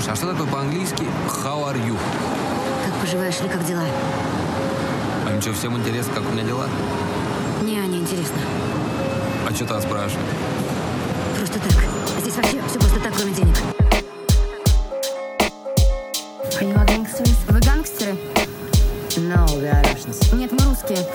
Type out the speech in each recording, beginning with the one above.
Слушай, а что такое по-английски how are you? Как поживаешь или как дела? А им что, всем интересно, как у меня дела? Не интересно. А что ты спрашиваешь? Просто так. Здесь вообще все просто так, кроме денег. Are you gangsters? Вы гангстеры? No, we are Russians. Нет, мы русские.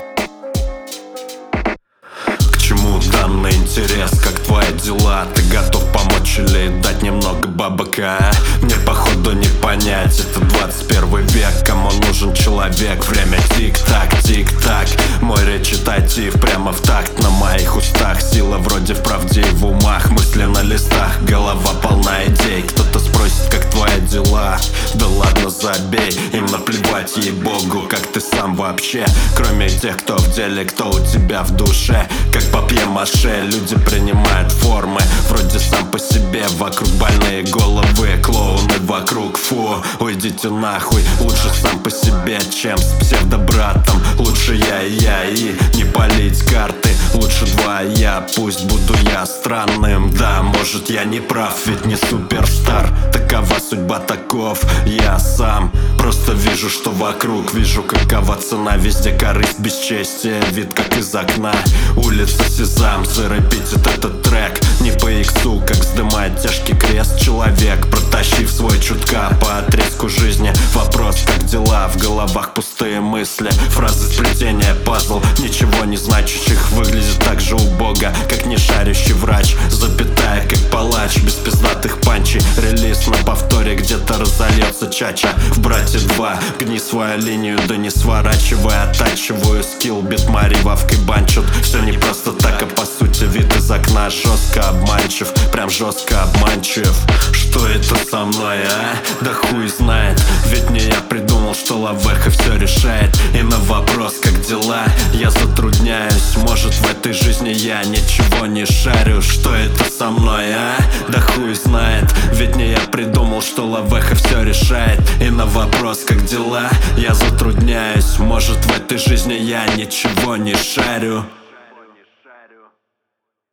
К чему данный интерес, как твои дела? Ты готов помочь или дать немного бабок, а? Мне походу не понять, это 21 век. Кому нужен человек? Время тик-так, тик-так. Мой речитатив прямо в такт на моих устах. Сила вроде в правде и в умах. Мысли на листах, голова полна идей. Кто-то спросит, как твои дела? Да ладно, забей, им наплевать, ей-богу. Как ты сам вообще? Кроме тех, кто в деле, кто у тебя в душе. Как папье-маше, люди принимают формы. Вроде сам по себе, вокруг больные головы. Клоуны вокруг, фу, уйдите нахуй. Лучше сам по себе, чем с псевдобратом. Лучше я и не палить карты. Лучше два я, пусть буду я странным. Да, может я не прав, ведь не суперстар. Такова судьба, таков я сам. Просто вижу, что вокруг. Вижу, какова цена, везде корысть, бесчестие. Вид как из окна, улица Сезам. Зарэпитит этот трек не по иксу, как вздымает тяжкий крест человек, протащив свой чутка по отрезку жизни. Вопрос, как дела? В головах пустые мысли, фразы сплетения, пазл ничего не значащих. Выглядит так же убого, как не шарящий врач. Запятая, как палач, без пиздатых панчей. Релиз на повторе, где-то разольется чача. В «Брате 2» гни свою линию, да не сворачивай. Оттачиваю скилл, битмари вавкой банчут. Все не просто так, а по сути вид из окна жестко обманчив, прям жестко обманчив. Что это со мной, а? Да хуй знает. Ведь не я придумал, что лавеха все решает. И на вопрос, как дела, я затрудняюсь. Может в этой жизни я ничего не шарю. Что это со мной, а? Да хуй знает. Ведь не я придумал, что лавеха все решает. И на вопрос, как дела, я затрудняюсь. Может в этой жизни я ничего не шарю.